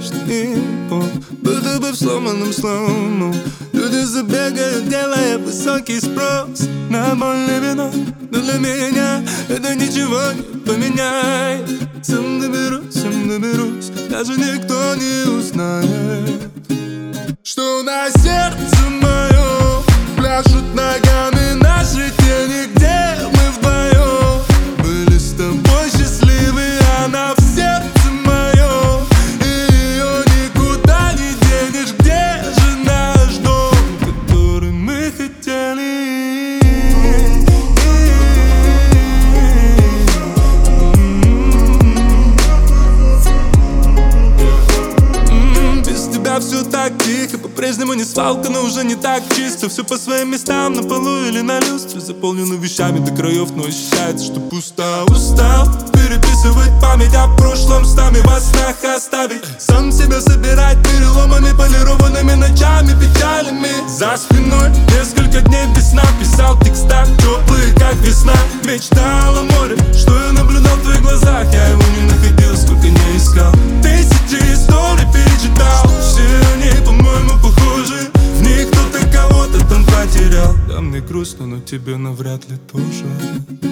вечный пол, будто бы в сломанном слому. Люди забегают, делая высокий спрос на больное вино, но для меня это ничего не поменяет. Сам доберусь, даже никто не узнает, что на сердце моем пляшут ногами наши тени, где мы вдвоем были с тобой счастливы. Она в сердце моем, и ее никуда не денешь. Где же наш дом, который мы хотели? Без тебя все так тихо, по-прежнему не свалка, но уже не так чисто. Все по своим местам, на полу или на люстре. Заполнено вещами до краев, но ощущается, что пусто. Устал переписывать память о прошлом, с нами во снах оставить. Сам себя собирать переломами, полированными ночами, печалями за спиной. Несколько дней без сна писал текста, теплые, как весна. Мечтал о море, что я наблюдал в твоих глазах. Я его не находил, сколько не искал. Тысячи историй перечитал, все они, по-моему, похожи. В них кто-то кого-то там потерял. Да мне грустно, но тебе навряд ли тоже.